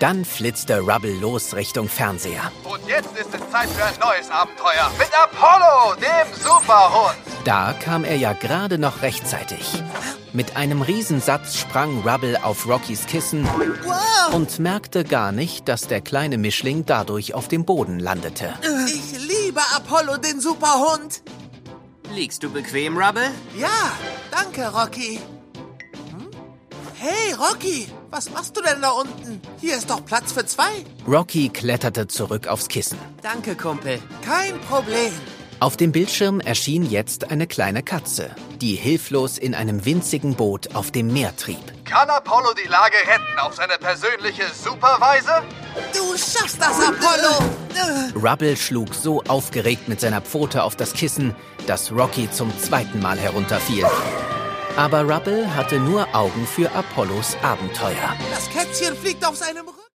Dann flitzte Rubble los Richtung Fernseher. Und jetzt ist es Zeit für ein neues Abenteuer mit Apollo, dem Superhund. Da kam er ja gerade noch rechtzeitig. Mit einem Riesensatz sprang Rubble auf Rockys Kissen und merkte gar nicht, dass der kleine Mischling dadurch auf dem Boden landete. Ich liebe Apollo, den Superhund. Liegst du bequem, Rubble? Ja, danke, Rocky. Hey, Rocky, was machst du denn da unten? Hier ist doch Platz für 2. Rocky kletterte zurück aufs Kissen. Danke, Kumpel. Kein Problem. Auf dem Bildschirm erschien jetzt eine kleine Katze, die hilflos in einem winzigen Boot auf dem Meer trieb. Kann Apollo die Lage retten auf seine persönliche Superweise? Du schaffst das, Apollo. Rubble schlug so aufgeregt mit seiner Pfote auf das Kissen, dass Rocky zum 2. Mal herunterfiel. Aber Rubble hatte nur Augen für Apollos Abenteuer. Das Kätzchen fliegt auf seinem Rücken.